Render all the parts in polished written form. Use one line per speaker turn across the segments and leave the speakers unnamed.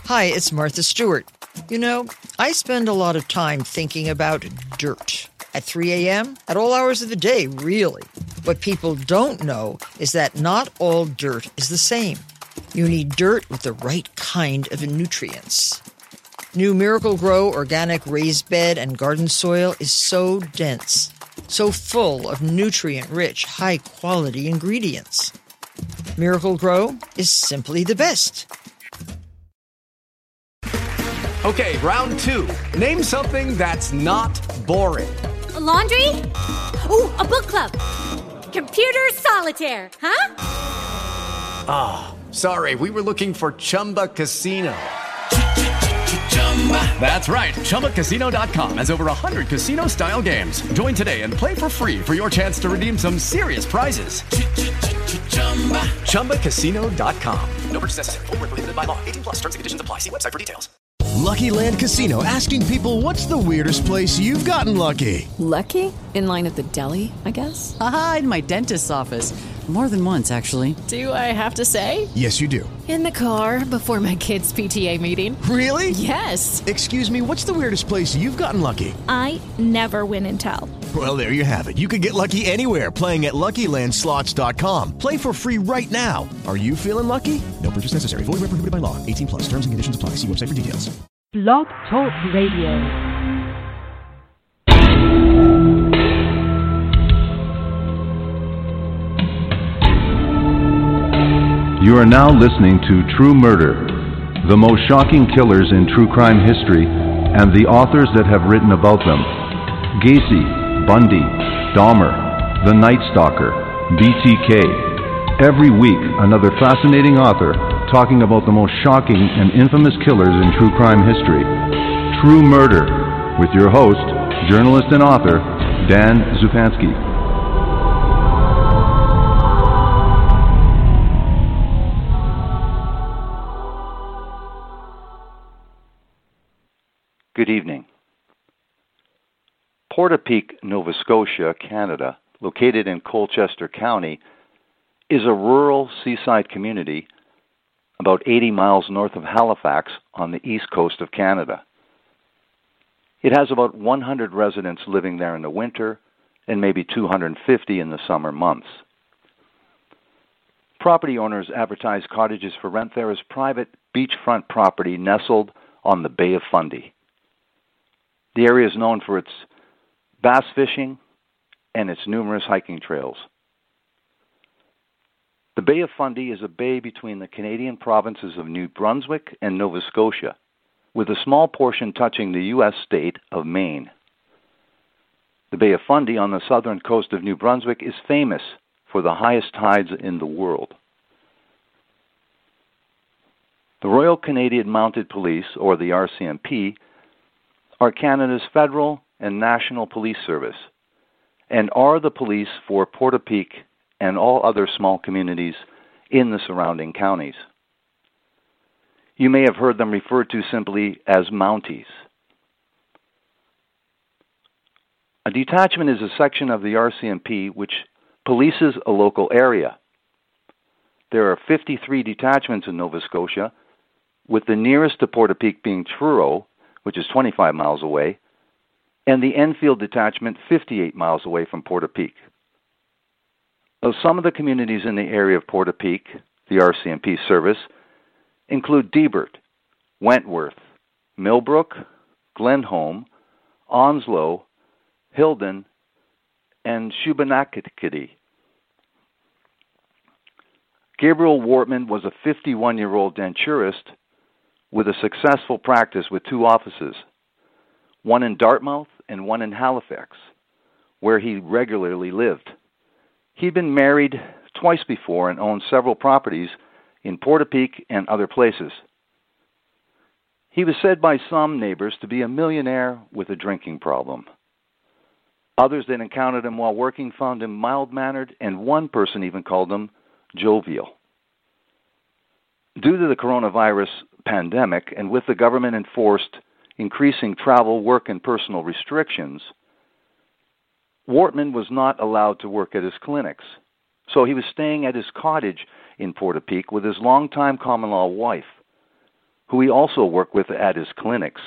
Hi, it's Martha Stewart. You know, I spend a lot of time thinking about dirt. At 3 a.m., at all hours of the day, really. What people don't know is that not all dirt is the same. You need dirt with the right kind of nutrients. New Miracle-Gro organic raised bed and garden soil is so dense, so full of nutrient-rich, high-quality ingredients. Miracle-Gro is simply the best.
Okay, round two. Name something that's not boring.
A laundry? Ooh, a book club. Computer solitaire, huh?
Ah, oh, sorry, we were looking for Chumba Casino. That's right, ChumbaCasino.com has over 100 casino-style games. Join today and play for free for your chance to redeem some serious prizes. ChumbaCasino.com. No purchase necessary. Void where prohibited by law. 18+ terms and conditions apply. See website for details.
Lucky Land Casino, asking people, what's the weirdest place you've gotten lucky?
Lucky? In line at the deli, I guess?
Aha, in my dentist's office. More than once, actually.
Do I have to say?
Yes, you do.
In the car before my kids' PTA meeting.
Really?
Yes.
Excuse me, what's the weirdest place you've gotten lucky?
I never win and tell.
Well, there you have it. You can get lucky anywhere, playing at LuckyLandSlots.com. Play for free right now. Are you feeling lucky? No purchase necessary. Void where prohibited by law. 18+. Terms and conditions apply. See website for details.
Blog Talk Radio.
You are now listening to True Murder, the most shocking killers in true crime history, and the authors that have written about them. Gacy, Bundy, Dahmer, The Night Stalker, BTK. Every week, another fascinating author talking about the most shocking and infamous killers in true crime history. True Murder, with your host, journalist and author, Dan Zupansky.
Good evening. Portapique, Nova Scotia, Canada, located in Colchester County, is a rural seaside community about 80 miles north of Halifax on the east coast of Canada. It has about 100 residents living there in the winter and maybe 250 in the summer months. Property owners advertise cottages for rent there as private beachfront property nestled on the Bay of Fundy. The area is known for its bass fishing and its numerous hiking trails. The Bay of Fundy is a bay between the Canadian provinces of New Brunswick and Nova Scotia, with a small portion touching the U.S. state of Maine. The Bay of Fundy on the southern coast of New Brunswick is famous for the highest tides in the world. The Royal Canadian Mounted Police, or the RCMP, are Canada's federal and national police service, and are the police for Portapique and all other small communities in the surrounding counties. You may have heard them referred to simply as Mounties. A detachment is a section of the RCMP which polices a local area. There are 53 detachments in Nova Scotia, with the nearest to Portapique being Truro, which is 25 miles away, and the Enfield detachment 58 miles away from Portapique. Some of the communities in the area of Portapique, the RCMP service, include Debert, Wentworth, Millbrook, Glenholm, Onslow, Hilden, and Shubenacadie. Gabriel Wortman was a 51-year-old denturist with a successful practice with two offices, one in Dartmouth and one in Halifax, where he regularly lived. He'd been married twice before and owned several properties in Portapique and other places. He was said by some neighbors to be a millionaire with a drinking problem. Others that encountered him while working found him mild-mannered, and one person even called him jovial. Due to the coronavirus pandemic, and with the government enforced increasing travel, work, and personal restrictions, Wortman was not allowed to work at his clinics, so he was staying at his cottage in Portapique with his longtime common-law wife. who he also worked with at his clinics.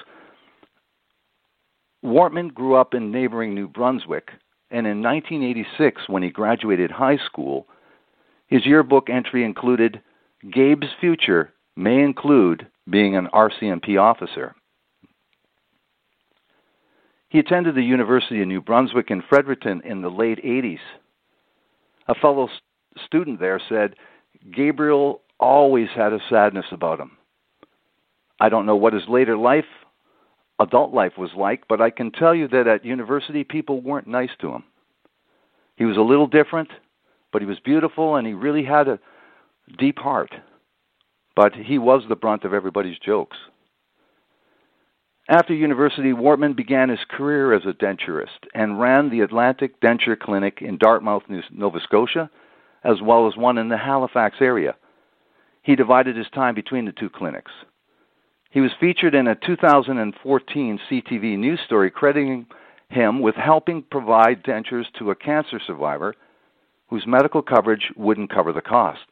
Wortman grew up in neighboring New Brunswick, and in 1986, when he graduated high school, his yearbook entry included, "Gabe's future may include being an RCMP officer." He attended the University of New Brunswick in Fredericton in the late 80s. A fellow student there said, "Gabriel always had a sadness about him. I don't know what his later life, adult life was like, but I can tell you that at university people weren't nice to him. He was a little different, but he was beautiful and he really had a deep heart. But he was the brunt of everybody's jokes." After university, Wortman began his career as a denturist and ran the Atlantic Denture Clinic in Dartmouth, Nova Scotia, as well as one in the Halifax area. He divided his time between the two clinics. He was featured in a 2014 CTV news story crediting him with helping provide dentures to a cancer survivor whose medical coverage wouldn't cover the cost.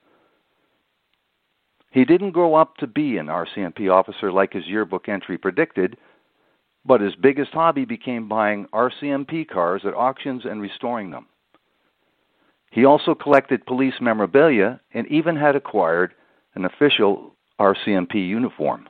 He didn't grow up to be an RCMP officer like his yearbook entry predicted, but his biggest hobby became buying RCMP cars at auctions and restoring them. He also collected police memorabilia and even had acquired an official RCMP uniform.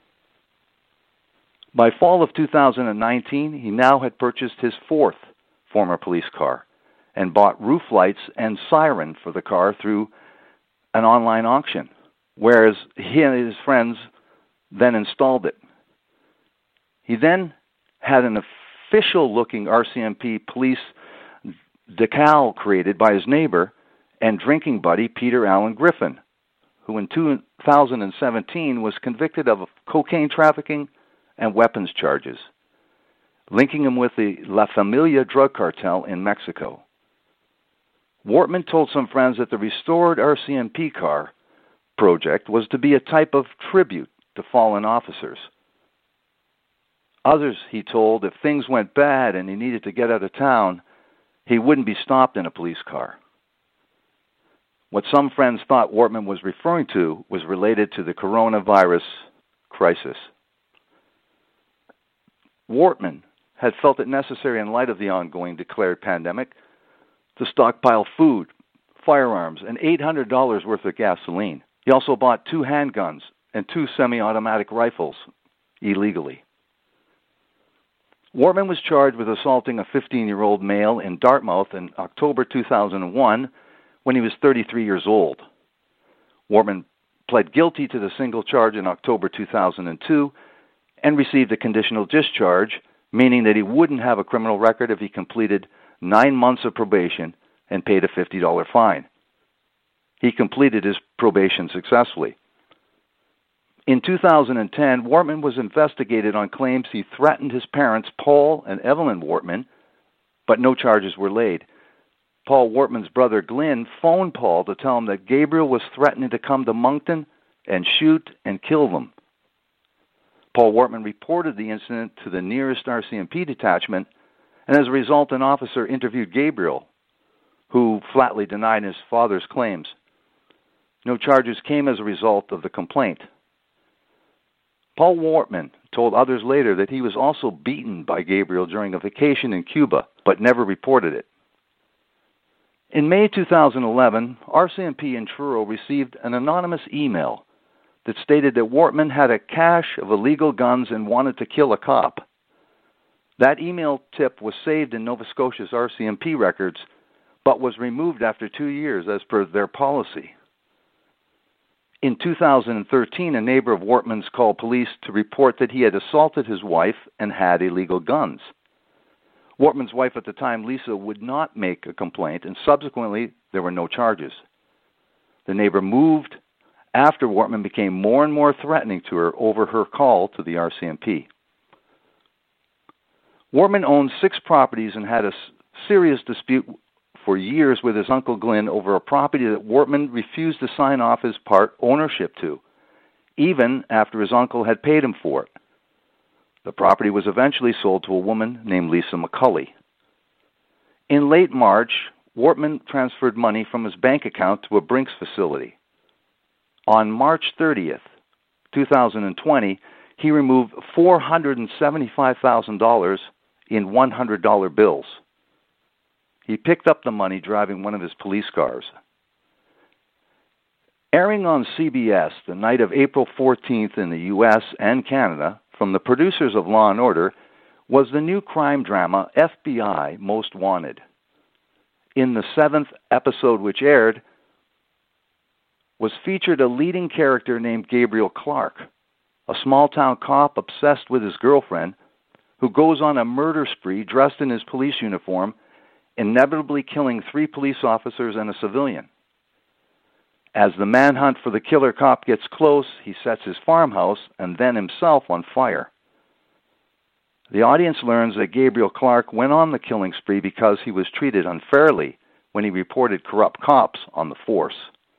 By fall of 2019, he now had purchased his fourth former police car and bought roof lights and siren for the car through an online auction, whereas he and his friends then installed it. He then had an official-looking RCMP police decal created by his neighbor and drinking buddy Peter Allen Griffin, who in 2017 was convicted of cocaine trafficking and weapons charges, linking him with the La Familia drug cartel in Mexico. Wortman told some friends that the restored RCMP car project was to be a type of tribute to fallen officers. Others, he told, if things went bad and he needed to get out of town, he wouldn't be stopped in a police car. What some friends thought Wortman was referring to was related to the coronavirus crisis. Wortman had felt it necessary in light of the ongoing declared pandemic to stockpile food, firearms, and $800 worth of gasoline. He also bought 2 handguns and 2 semi-automatic rifles illegally. Wortman was charged with assaulting a 15-year-old male in Dartmouth in October 2001 when he was 33 years old. Wortman pled guilty to the single charge in October 2002 and received a conditional discharge, meaning that he wouldn't have a criminal record if he completed 9 months of probation and paid a $50 fine. He completed his probation successfully. In 2010, Wortman was investigated on claims he threatened his parents, Paul and Evelyn Wortman, but no charges were laid. Paul Wortman's brother, Glenn, phoned Paul to tell him that Gabriel was threatening to come to Moncton and shoot and kill them. Paul Wortman reported the incident to the nearest RCMP detachment, and as a result, an officer interviewed Gabriel, who flatly denied his father's claims. No charges came as a result of the complaint. Paul Wortman told others later that he was also beaten by Gabriel during a vacation in Cuba, but never reported it. In May 2011, RCMP in Truro received an anonymous email that stated that Wortman had a cache of illegal guns and wanted to kill a cop. That email tip was saved in Nova Scotia's RCMP records, but was removed after 2 years as per their policy. In 2013, a neighbor of Wortman's called police to report that he had assaulted his wife and had illegal guns. Wortman's wife at the time, Lisa, would not make a complaint, and subsequently there were no charges. The neighbor moved after Wortman became more and more threatening to her over her call to the RCMP. Wortman owned 6 properties and had a serious dispute for years with his uncle Glenn over a property that Wortman refused to sign off his part ownership to, even after his uncle had paid him for it. The property was eventually sold to a woman named Lisa McCulley. In late March, Wortman transferred money from his bank account to a Brinks facility. On March 30th, 2020, he removed $475,000 in $100 bills. He picked up the money driving one of his police cars. Airing on CBS the night of April 14th in the U.S. and Canada from the producers of Law & Order was the new crime drama FBI Most Wanted. In the 7th episode which aired, was featured a leading character named Gabriel Clark, a small-town cop obsessed with his girlfriend who goes on a murder spree dressed in his police uniform, inevitably killing 3 police officers and a civilian. As the manhunt for the killer cop gets close, he sets his farmhouse and then himself on fire. The audience learns that Gabriel Clark went on the killing spree because he was treated unfairly when he reported corrupt cops on the force.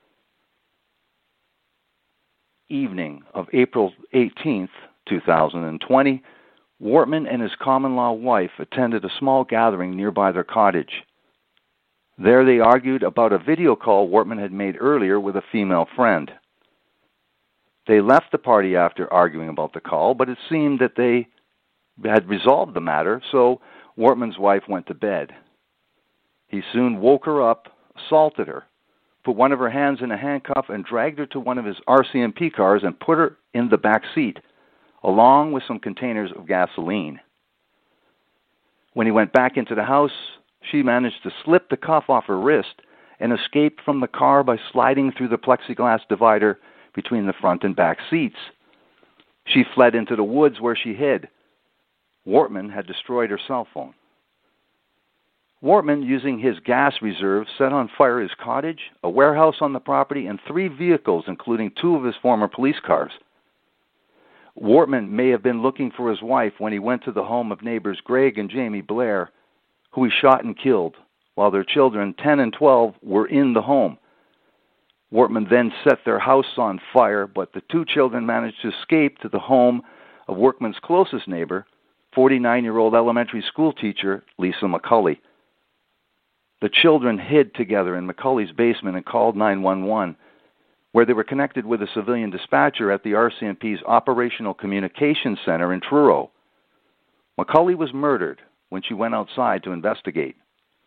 Evening of April 18th, 2020, Wortman and his common-law wife attended a small gathering nearby their cottage. There they argued about a video call Wortman had made earlier with a female friend. They left the party after arguing about the call, but it seemed that they had resolved the matter, so Wortman's wife went to bed. He soon woke her up, assaulted her, put one of her hands in a handcuff, and dragged her to one of his RCMP cars and put her in the back seat, along with some containers of gasoline. When he went back into the house, she managed to slip the cuff off her wrist and escaped from the car by sliding through the plexiglass divider between the front and back seats. She fled into the woods where she hid. Wortman had destroyed her cell phone. Wortman, using his gas reserve, set on fire his cottage, a warehouse on the property, and 3 vehicles, including 2 of his former police cars. Wortman may have been looking for his wife when he went to the home of neighbors Greg and Jamie Blair, who he shot and killed, while their children, 10 and 12, were in the home. Wortman then set their house on fire, but the 2 children managed to escape to the home of Wortman's closest neighbor, 49-year-old elementary school teacher Lisa McCulley. The children hid together in McCulley's basement and called 911, where they were connected with a civilian dispatcher at the RCMP's Operational Communications Center in Truro. McCulley was murdered when she went outside to investigate.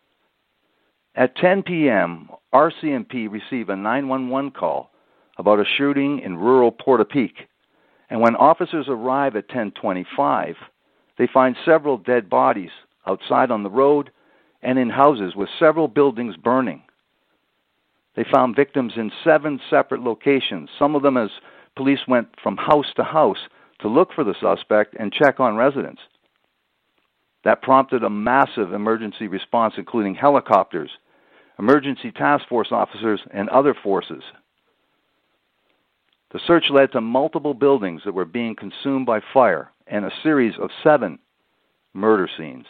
At 10 p.m., RCMP received a 911 call about a shooting in rural Portapique, and when officers arrive at 10:25, they find several dead bodies outside on the road and in houses with several buildings burning. They found victims in 7 separate locations, some of them as police went from house to house to look for the suspect and check on residents. That prompted a massive emergency response, including helicopters, emergency task force officers, and other forces. The search led to multiple buildings that were being consumed by fire and a series of 7 murder scenes.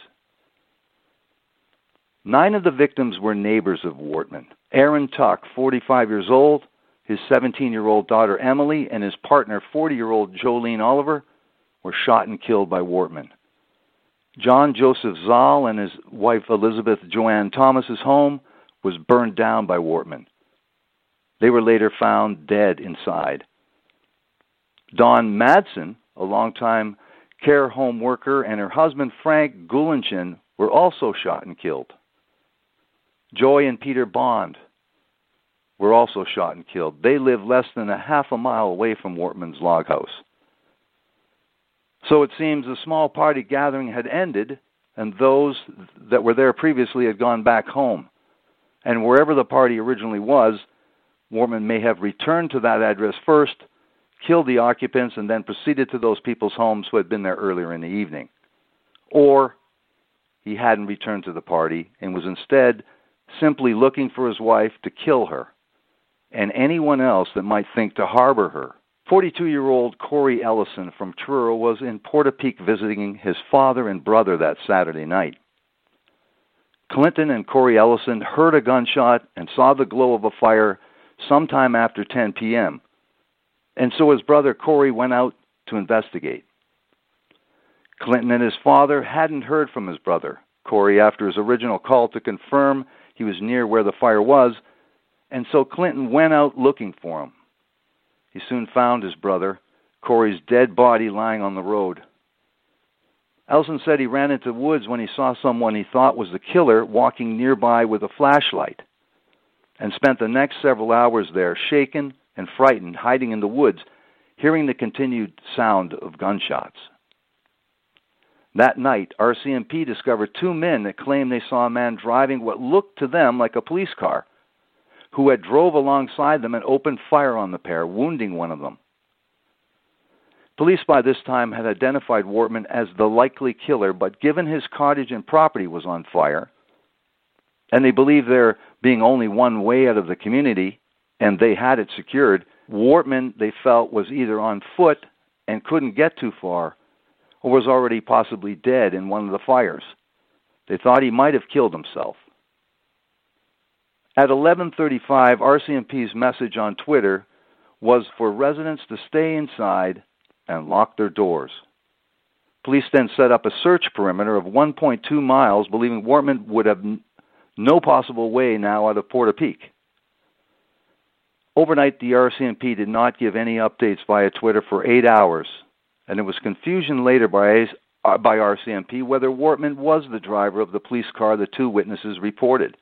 9 of the victims were neighbors of Wortman. Aaron Tuck, 45 years old, his 17-year-old daughter Emily, and his partner, 40-year-old Jolene Oliver, were shot and killed by Wortman. John Joseph Zahl and his wife Elizabeth Joanne Thomas's home was burned down by Wortman. They were later found dead inside. Dawn Madsen, a longtime care home worker, and her husband Frank Gulinchin were also shot and killed. Joy and Peter Bond were also shot and killed. They lived less than a half a mile away from Wortman's log house. So it seems the small party gathering had ended, and those that were there previously had gone back home. And wherever the party originally was, Wortman may have returned to that address first, killed the occupants, and then proceeded to those people's homes who had been there earlier in the evening. Or he hadn't returned to the party and was instead simply looking for his wife to kill her and anyone else that might think to harbor her. 42-year-old Corey Ellison from Truro was in Portapique visiting his father and brother that Saturday night. Clinton and Corey Ellison heard a gunshot and saw the glow of a fire sometime after 10 p.m., and so his brother Corey went out to investigate. Clinton and his father hadn't heard from his brother Corey after his original call to confirm he was near where the fire was, and so Clinton went out looking for him. He soon found his brother, Corey's dead body lying on the road. Elson said he ran into the woods when he saw someone he thought was the killer walking nearby with a flashlight, and spent the next several hours there, shaken and frightened, hiding in the woods, hearing the continued sound of gunshots. That night, RCMP discovered two men that claimed they saw a man driving what looked to them like a police car, who had drove alongside them and opened fire on the pair, wounding one of them. Police by this time had identified Wortman as the likely killer, but given his cottage and property was on fire, and they believed there being only one way out of the community, and they had it secured, Wortman, they felt, was either on foot and couldn't get too far, or was already possibly dead in one of the fires. They thought he might have killed himself. At 11:35, RCMP's message on Twitter was for residents to stay inside and lock their doors. Police then set up a search perimeter of 1.2 miles, believing Wortman would have no possible way now out of Portapique. Overnight, the RCMP did not give any updates via Twitter for 8 hours, and there was confusion later by RCMP whether Wortman was the driver of the police car the two witnesses reported.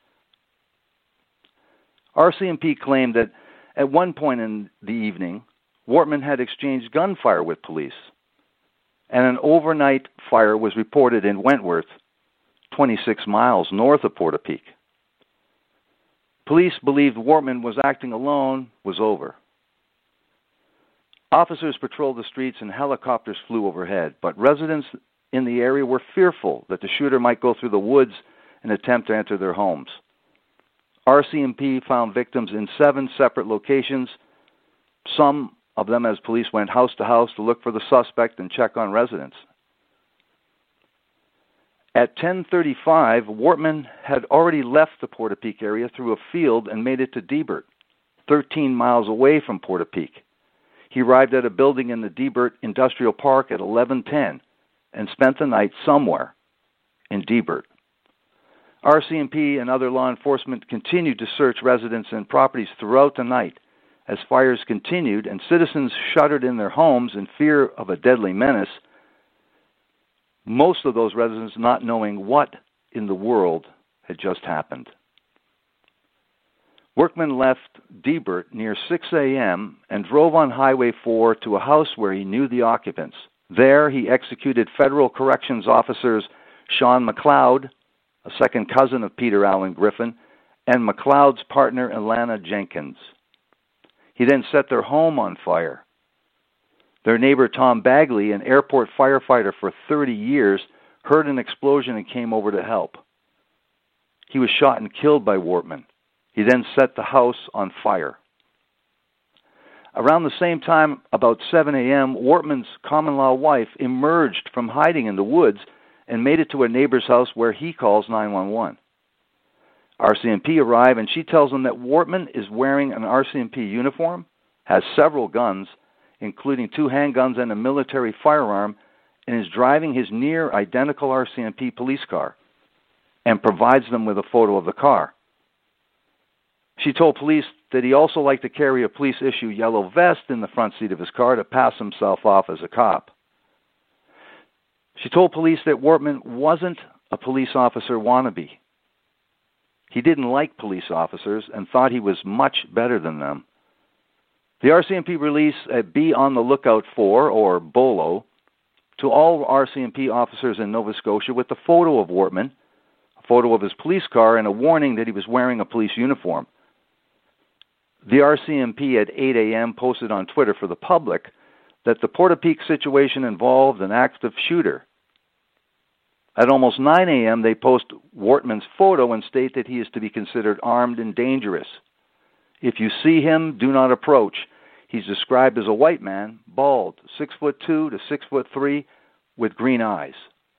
RCMP claimed that at one point in the evening, Wortman had exchanged gunfire with police, and an overnight fire was reported in Wentworth, 26 miles north of Portapique. Police believed Wortman was acting alone was over. Officers patrolled the streets and helicopters flew overhead, but residents in the area were fearful that the shooter might go through the woods and attempt to enter their homes. RCMP found victims in 7 separate locations, some of them as police went house to house to look for the suspect and check on residents. At 10:35, Wortman had already left the Portapique area through a field and made it to Debert, 13 miles away from Portapique. He arrived at a building in the Debert Industrial Park at 11:10 and spent the night somewhere in Debert. RCMP and other law enforcement continued to search residents and properties throughout the night as fires continued and citizens shuttered in their homes in fear of a deadly menace, most of those residents not knowing what in the world had just happened. Workman left Debert near 6 a.m. and drove on Highway 4 to a house where he knew the occupants. There, he executed federal corrections officers Sean McLeod, a second cousin of Peter Allen Griffin, and McLeod's partner, Alana Jenkins. He then set their home on fire. Their neighbor, Tom Bagley, an airport firefighter for 30 years, heard an explosion and came over to help. He was shot and killed by Wortman. He then set the house on fire. Around the same time, about 7 a.m., Wortman's common-law wife emerged from hiding in the woods and made it to a neighbor's house where he calls 911. RCMP arrive, and she tells them that Wortman is wearing an RCMP uniform, has several guns, including 2 handguns and a military firearm, and is driving his near-identical RCMP police car, and provides them with a photo of the car. She told police that he also liked to carry a police-issue yellow vest in the front seat of his car to pass himself off as a cop. She told police that Wortman wasn't a police officer wannabe. He didn't like police officers and thought he was much better than them. The RCMP released a Be on the Lookout For, or BOLO, to all RCMP officers in Nova Scotia with a photo of Wortman, a photo of his police car, and a warning that he was wearing a police uniform. The RCMP at 8 a.m. posted on Twitter for the public that the Portapique situation involved an active shooter. At almost 9 a.m., they post Wortman's photo and state that he is to be considered armed and dangerous. If you see him, do not approach. He's described as a white man, bald, 6'2" to 6'3", with green eyes.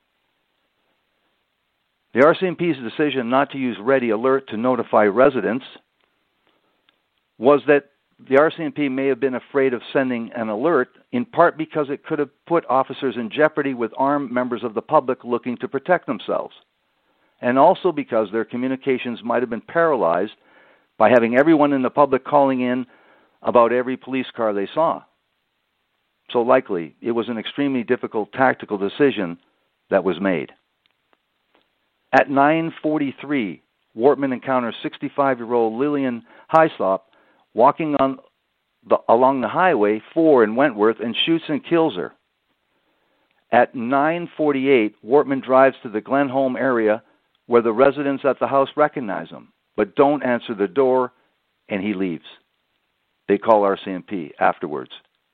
The RCMP's decision not to use Ready Alert to notify residents was that the RCMP may have been afraid of sending an alert, in part because it could have put officers in jeopardy with armed members of the public looking to protect themselves, and also because their communications might have been paralyzed by having everyone in the public calling in about every police car they saw. so likely it was an extremely difficult tactical decision that was made. At 9:43, Wortman encounters 65-year-old Lillian Hyslop walking along the Highway 4 in Wentworth and shoots and kills her. At 9:48, Wortman drives to the Glenholm area where the residents at the house recognize him, but don't answer the door, and he leaves. They call RCMP afterwards.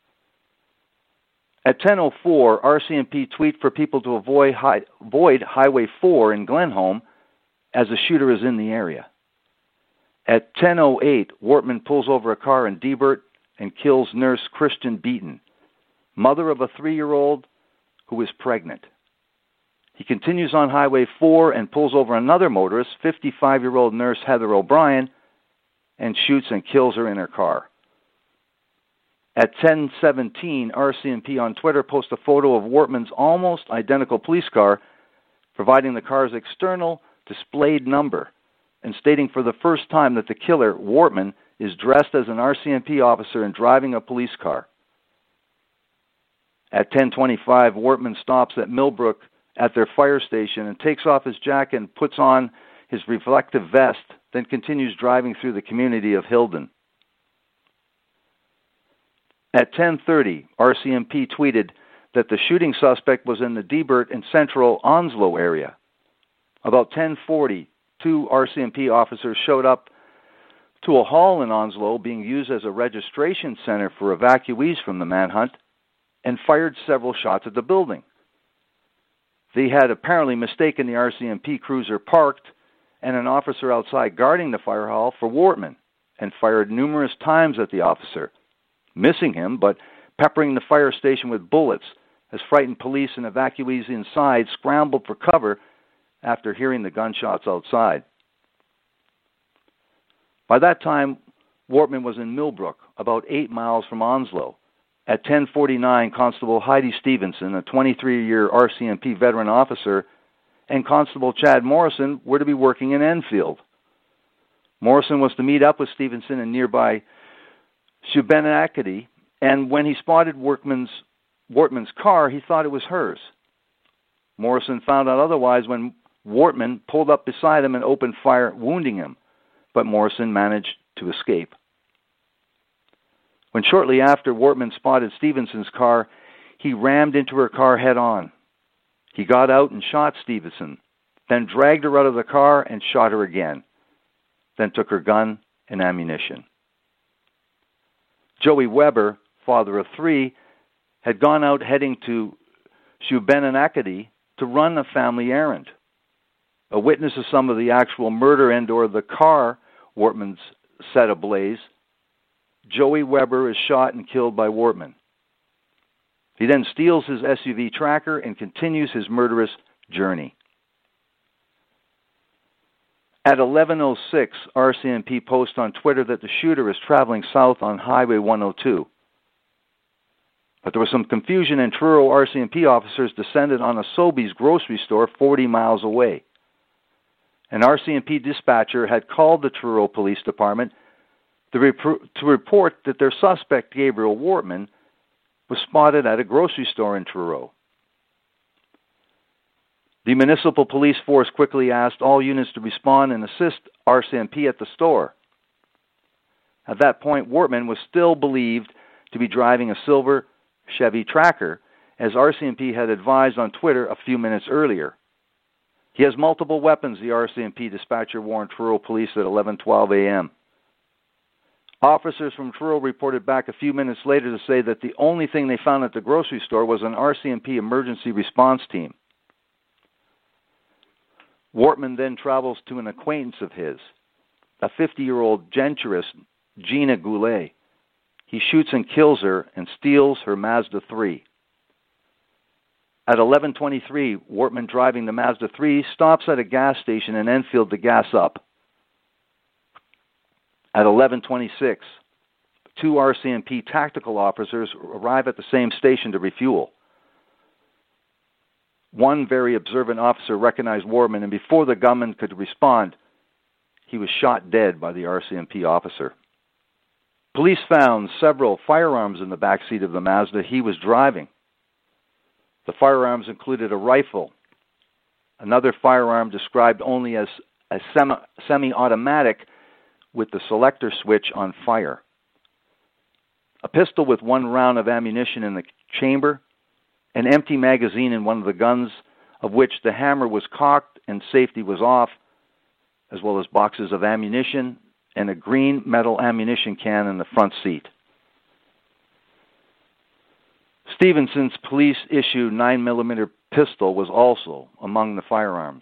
At 10:04, RCMP tweet for people to avoid Highway 4 in Glenholm as the shooter is in the area. At 10:08, Wortman pulls over a car in Debert and kills nurse Christian Beaton, mother of a 3-year-old who is pregnant. He continues on Highway 4 and pulls over another motorist, 55-year-old nurse Heather O'Brien, and shoots and kills her in her car. At 10:17, RCMP on Twitter posts a photo of Wortman's almost identical police car, providing the car's external displayed number and stating for the first time that the killer, Wortman, is dressed as an RCMP officer and driving a police car. At 10:25, Wortman stops at Millbrook at their fire station and takes off his jacket and puts on his reflective vest, then continues driving through the community of Hilden. At 10:30, RCMP tweeted that the shooting suspect was in the Debert and Central Onslow area. About 10:40, 2 RCMP officers showed up to a hall in Onslow being used as a registration center for evacuees from the manhunt and fired several shots at the building. They had apparently mistaken the RCMP cruiser parked and an officer outside guarding the fire hall for Wortman and fired numerous times at the officer, missing him but peppering the fire station with bullets as frightened police and evacuees inside scrambled for cover after hearing the gunshots outside. By that time, Wortman was in Millbrook, about 8 miles from Onslow. At 10:49, Constable Heidi Stevenson, a 23-year RCMP veteran officer, and Constable Chad Morrison were to be working in Enfield. Morrison was to meet up with Stevenson in nearby Shubenacadie, and when he spotted Wortman's car, he thought it was hers. Morrison found out otherwise when Wortman pulled up beside him and opened fire, wounding him, but Morrison managed to escape. When shortly after Wortman spotted Stevenson's car, he rammed into her car head-on. He got out and shot Stevenson, then dragged her out of the car and shot her again, then took her gun and ammunition. Joey Weber, father of 3, had gone out heading to Shubenacadie to run a family errand. A witness of some of the actual murder and/or the car Wortman's set ablaze, Joey Weber is shot and killed by Wortman. He then steals his SUV tracker and continues his murderous journey. At 11:06, RCMP posts on Twitter that the shooter is traveling south on Highway 102. But there was some confusion and Truro RCMP officers descended on a Sobeys grocery store 40 miles away. An RCMP dispatcher had called the Truro Police Department to report that their suspect, Gabriel Wortman, was spotted at a grocery store in Truro. The municipal police force quickly asked all units to respond and assist RCMP at the store. At that point, Wortman was still believed to be driving a silver Chevy Tracker, as RCMP had advised on Twitter a few minutes earlier. He has multiple weapons, the RCMP dispatcher warned Truro police at 11:12 a.m. Officers from Truro reported back a few minutes later to say that the only thing they found at the grocery store was an RCMP emergency response team. Wortman then travels to an acquaintance of his, a 50-year-old genturist, Gina Goulet. He shoots and kills her and steals her Mazda 3. At 11:23, Wortman, driving the Mazda 3, stops at a gas station in Enfield to gas up. At 11:26, 2 RCMP tactical officers arrive at the same station to refuel. One very observant officer recognized Wortman, and before the gunman could respond, he was shot dead by the RCMP officer. Police found several firearms in the back seat of the Mazda he was driving. The firearms included a rifle, another firearm described only as a semi-automatic with the selector switch on fire, a pistol with one round of ammunition in the chamber, an empty magazine in one of the guns, of which the hammer was cocked and safety was off, as well as boxes of ammunition and a green metal ammunition can in the front seat. Stevenson's police-issued 9mm pistol was also among the firearms.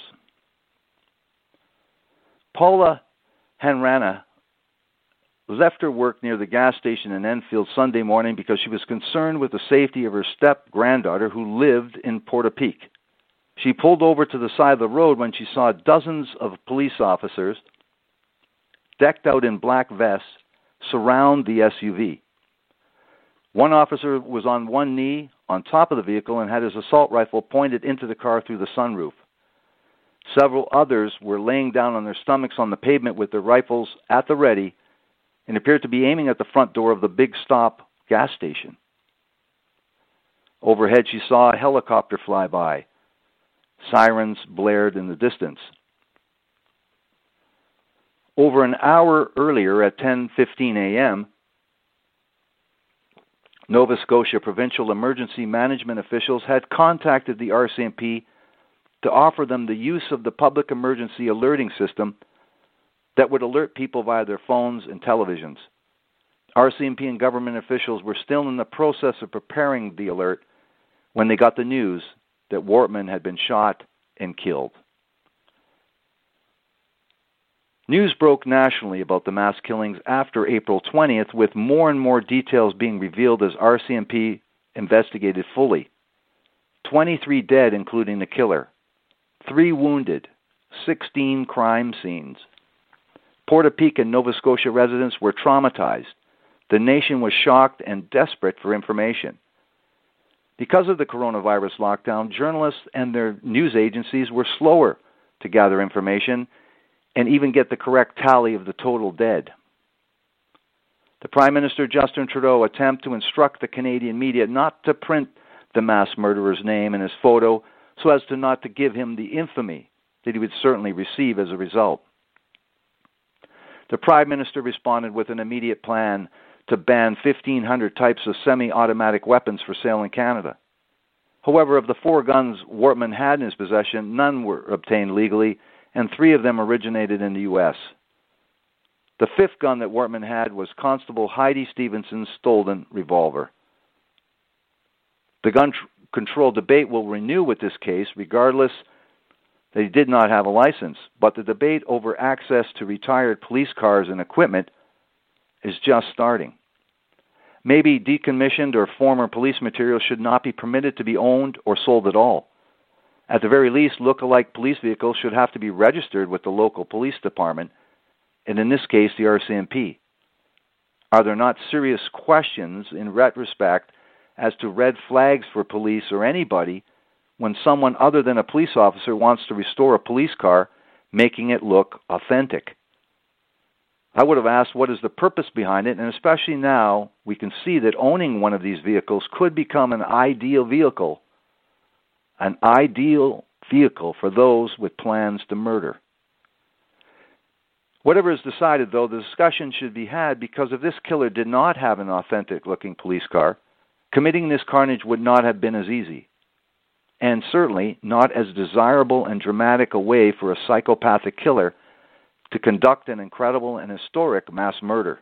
Paula Hanrana left her work near the gas station in Enfield Sunday morning because she was concerned with the safety of her step-granddaughter who lived in Portapique. She pulled over to the side of the road when she saw dozens of police officers, decked out in black vests, surround the SUV. One officer was on one knee on top of the vehicle and had his assault rifle pointed into the car through the sunroof. Several others were laying down on their stomachs on the pavement with their rifles at the ready and appeared to be aiming at the front door of the Big Stop gas station. Overhead, she saw a helicopter fly by. Sirens blared in the distance. Over an hour earlier, at 10:15 a.m., Nova Scotia provincial emergency management officials had contacted the RCMP to offer them the use of the public emergency alerting system that would alert people via their phones and televisions. RCMP and government officials were still in the process of preparing the alert when they got the news that Wortman had been shot and killed. News broke nationally about the mass killings after April 20th, with more and more details being revealed as RCMP investigated fully. 23 dead, including the killer. 3 wounded. 16 crime scenes. Portapique and Nova Scotia residents were traumatized. The nation was shocked and desperate for information. Because of the coronavirus lockdown, journalists and their news agencies were slower to gather information and even get the correct tally of the total dead. The Prime Minister Justin Trudeau attempted to instruct the Canadian media not to print the mass murderer's name and his photo so as to not to give him the infamy that he would certainly receive as a result. The Prime Minister responded with an immediate plan to ban 1,500 types of semi-automatic weapons for sale in Canada. However, of the 4 guns Wortman had in his possession, none were obtained legally, and 3 of them originated in the U.S. The 5th gun that Wortman had was Constable Heidi Stevenson's stolen revolver. The gun control debate will renew with this case, regardless that he did not have a license, but the debate over access to retired police cars and equipment is just starting. Maybe decommissioned or former police material should not be permitted to be owned or sold at all. At the very least, look-alike police vehicles should have to be registered with the local police department, and in this case, the RCMP. Are there not serious questions in retrospect as to red flags for police or anybody when someone other than a police officer wants to restore a police car, making it look authentic? I would have asked what is the purpose behind it, and especially now we can see that owning one of these vehicles could become an ideal vehicle for those with plans to murder. Whatever is decided, though, the discussion should be had because if this killer did not have an authentic-looking police car, committing this carnage would not have been as easy, and certainly not as desirable and dramatic a way for a psychopathic killer to conduct an incredible and historic mass murder.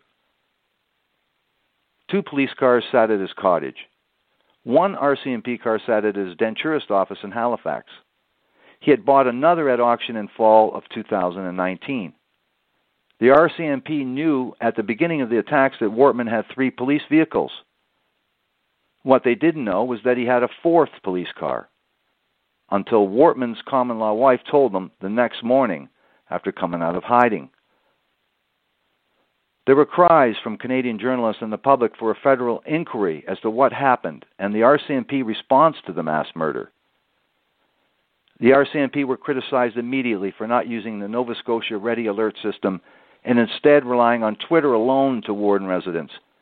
2 police cars sat at his cottage. 1 RCMP car sat at his denturist office in Halifax. He had bought another at auction in fall of 2019. The RCMP knew at the beginning of the attacks that Wortman had 3 police vehicles. What they didn't know was that he had a 4th police car, until Wortman's common-law wife told them the next morning after coming out of hiding. There were cries from Canadian journalists and the public for a federal inquiry as to what happened and the RCMP response to the mass murder. The RCMP were criticized immediately for not using the Nova Scotia Ready Alert system and instead relying on Twitter alone to warn residents,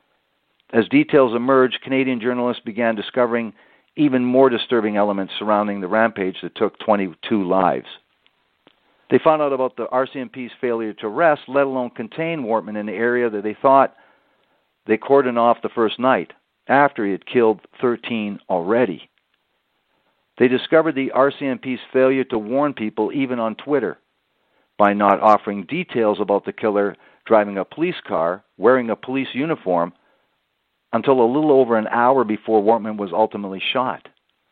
As details emerged, Canadian journalists began discovering even more disturbing elements surrounding the rampage that took 22 lives. They found out about the RCMP's failure to arrest, let alone contain Wortman in the area that they thought they cordoned off the first night, after he had killed 13 already. They discovered the RCMP's failure to warn people, even on Twitter, by not offering details about the killer driving a police car, wearing a police uniform, until a little over an hour before Wortman was ultimately shot.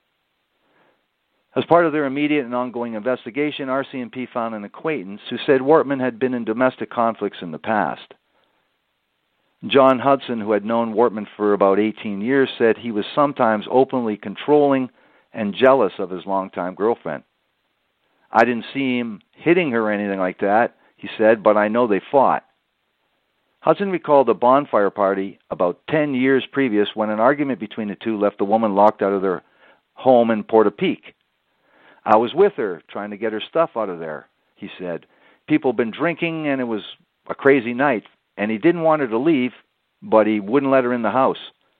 As part of their immediate and ongoing investigation, RCMP found an acquaintance who said Wortman had been in domestic conflicts in the past. John Hudson, who had known Wortman for about 18 years, said he was sometimes openly controlling and jealous of his longtime girlfriend. I didn't see him hitting her or anything like that, he said, but I know they fought. Hudson recalled a bonfire party about 10 years previous when an argument between the two left the woman locked out of their home in Portapique. I was with her, trying to get her stuff out of there, he said. People had been drinking, and it was a crazy night, and he didn't want her to leave, but he wouldn't let her in the house.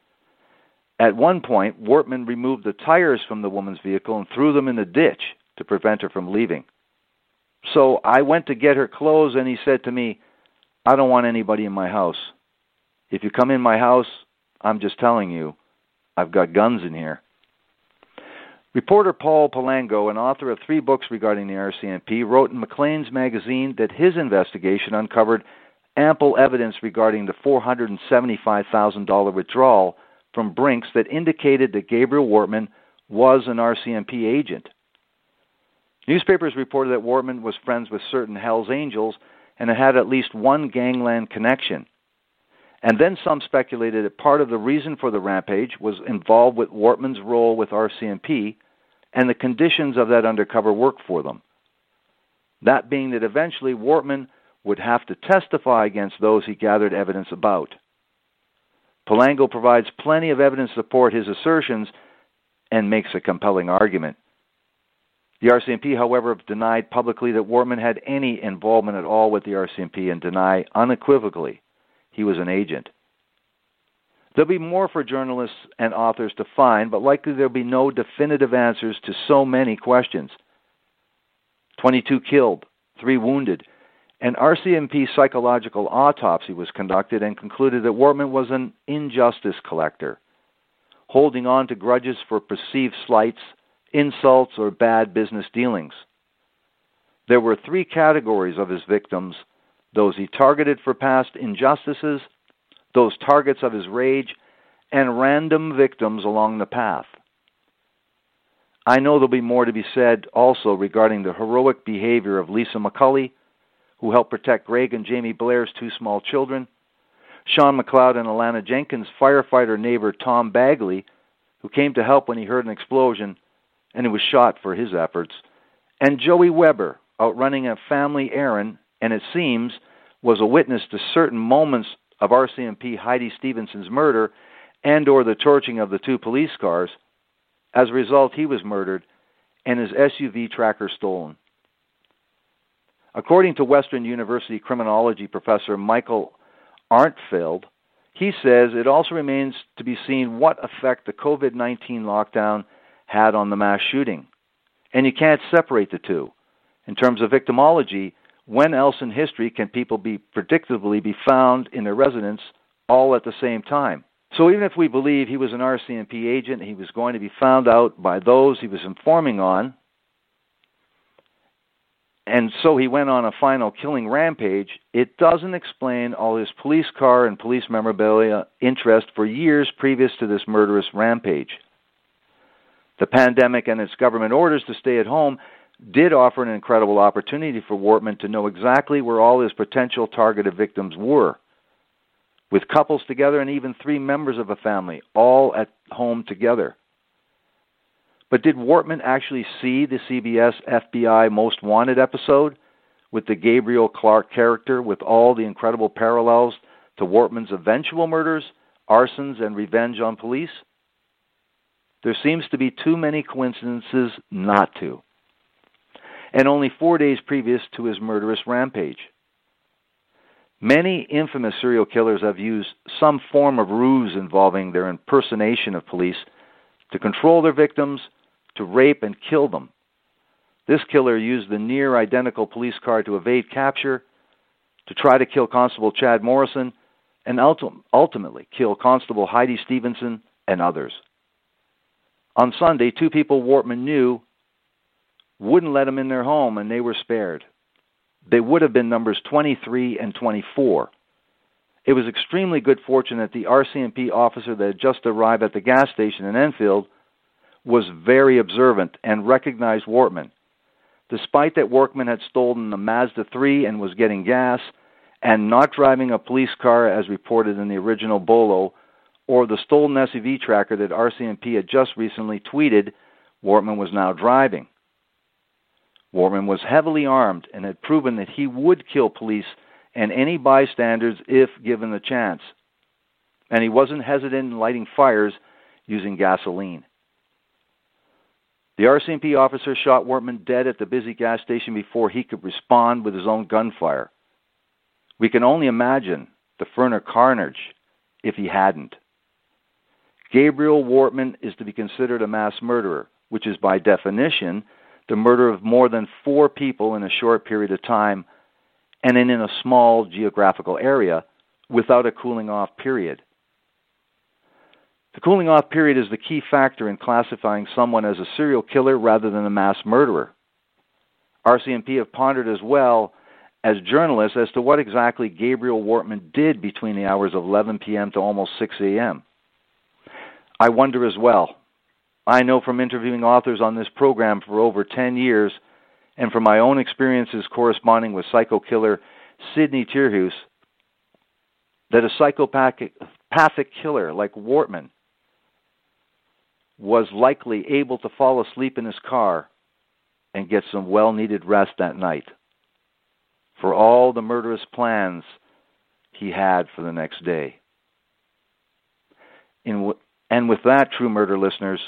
At one point, Wortman removed the tires from the woman's vehicle and threw them in the ditch to prevent her from leaving. So I went to get her clothes, and he said to me, I don't want anybody in my house. If you come in my house, I'm just telling you, I've got guns in here. Reporter Paul Palango, an author of 3 books regarding the RCMP, wrote in Maclean's magazine that his investigation uncovered ample evidence regarding the $475,000 withdrawal from Brinks that indicated that Gabriel Wortman was an RCMP agent. Newspapers reported that Wortman was friends with certain Hells Angels and had at least one gangland connection. And then some speculated that part of the reason for the rampage was involved with Wortman's role with RCMP and the conditions of that undercover work for them. That being that eventually Wortman would have to testify against those he gathered evidence about. Palango provides plenty of evidence to support his assertions and makes a compelling argument. The RCMP, however, have denied publicly that Wortman had any involvement at all with the RCMP and deny unequivocally he was an agent. There'll be more for journalists and authors to find, but likely there'll be no definitive answers to so many questions. 22 killed, 3 wounded. An RCMP psychological autopsy was conducted and concluded that Wortman was an injustice collector, holding on to grudges for perceived slights, insults, or bad business dealings. There were 3 categories of his victims: those he targeted for past injustices, those targets of his rage, and random victims along the path. I know there'll be more to be said also regarding the heroic behavior of Lisa McCulley, who helped protect Greg and Jamie Blair's 2 small children, Sean McLeod and Alana Jenkins' firefighter neighbor Tom Bagley, who came to help when he heard an explosion and who was shot for his efforts, and Joey Weber, outrunning a family errand, and it seems was a witness to certain moments of RCMP Heidi Stevenson's murder and or the torching of the 2 police cars. As a result, he was murdered and his SUV tracker stolen. According to Western University criminology professor Michael Arntfeld, he says it also remains to be seen what effect the COVID-19 lockdown had on the mass shooting. And you can't separate the two. In terms of victimology, when else in history can people predictably be found in their residence all at the same time? So even if we believe he was an RCMP agent, he was going to be found out by those he was informing on, and so he went on a final killing rampage, it doesn't explain all his police car and police memorabilia interest for years previous to this murderous rampage. The pandemic and its government orders to stay at home did offer an incredible opportunity for Wortman to know exactly where all his potential targeted victims were, with couples together and even 3 members of a family, all at home together. But did Wortman actually see the CBS FBI Most Wanted episode with the Gabriel Clark character, with all the incredible parallels to Wortman's eventual murders, arsons, and revenge on police? There seems to be too many coincidences not to. And only 4 days previous to his murderous rampage. Many infamous serial killers have used some form of ruse involving their impersonation of police to control their victims, to rape and kill them. This killer used the near-identical police car to evade capture, to try to kill Constable Chad Morrison, and ultimately kill Constable Heidi Stevenson and others. On Sunday, 2 people Wortman knew wouldn't let him in their home, and they were spared. They would have been numbers 23 and 24. It was extremely good fortune that the RCMP officer that had just arrived at the gas station in Enfield was very observant and recognized Wortman. Despite that Wortman had stolen a Mazda 3 and was getting gas, and not driving a police car as reported in the original Bolo, or the stolen SUV tracker that RCMP had just recently tweeted, Wortman was now driving. Wortman was heavily armed and had proven that he would kill police and any bystanders if given the chance. And he wasn't hesitant in lighting fires using gasoline. The RCMP officer shot Wortman dead at the busy gas station before he could respond with his own gunfire. We can only imagine the further carnage if he hadn't. Gabriel Wortman is to be considered a mass murderer, which is by definition the murder of more than 4 people in a short period of time and in a small geographical area without a cooling off period. The cooling off period is the key factor in classifying someone as a serial killer rather than a mass murderer. RCMP have pondered as well as journalists as to what exactly Gabriel Wortman did between the hours of 11 p.m. to almost 6 a.m. I wonder as well. I know from interviewing authors on this program for over 10 years and from my own experiences corresponding with psycho killer Sidney Tierhuis that a psychopathic killer like Wortman was likely able to fall asleep in his car and get some well-needed rest that night for all the murderous plans he had for the next day. And with that, True Murder listeners,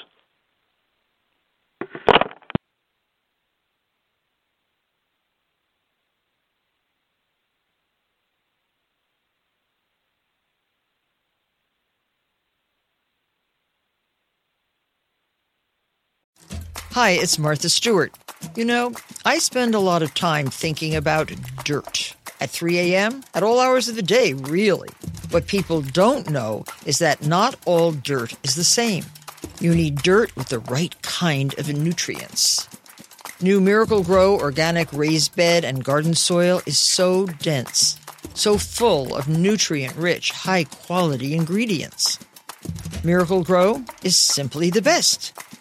Hi, it's Martha Stewart. You know, I spend a lot of time thinking about dirt. At 3 a.m., at all hours of the day, really. What people don't know is that not all dirt is the same. You need dirt with the right kind of nutrients. New Miracle-Gro organic raised bed and garden soil is so dense, so full of nutrient-rich, high-quality ingredients. Miracle-Gro is simply the best.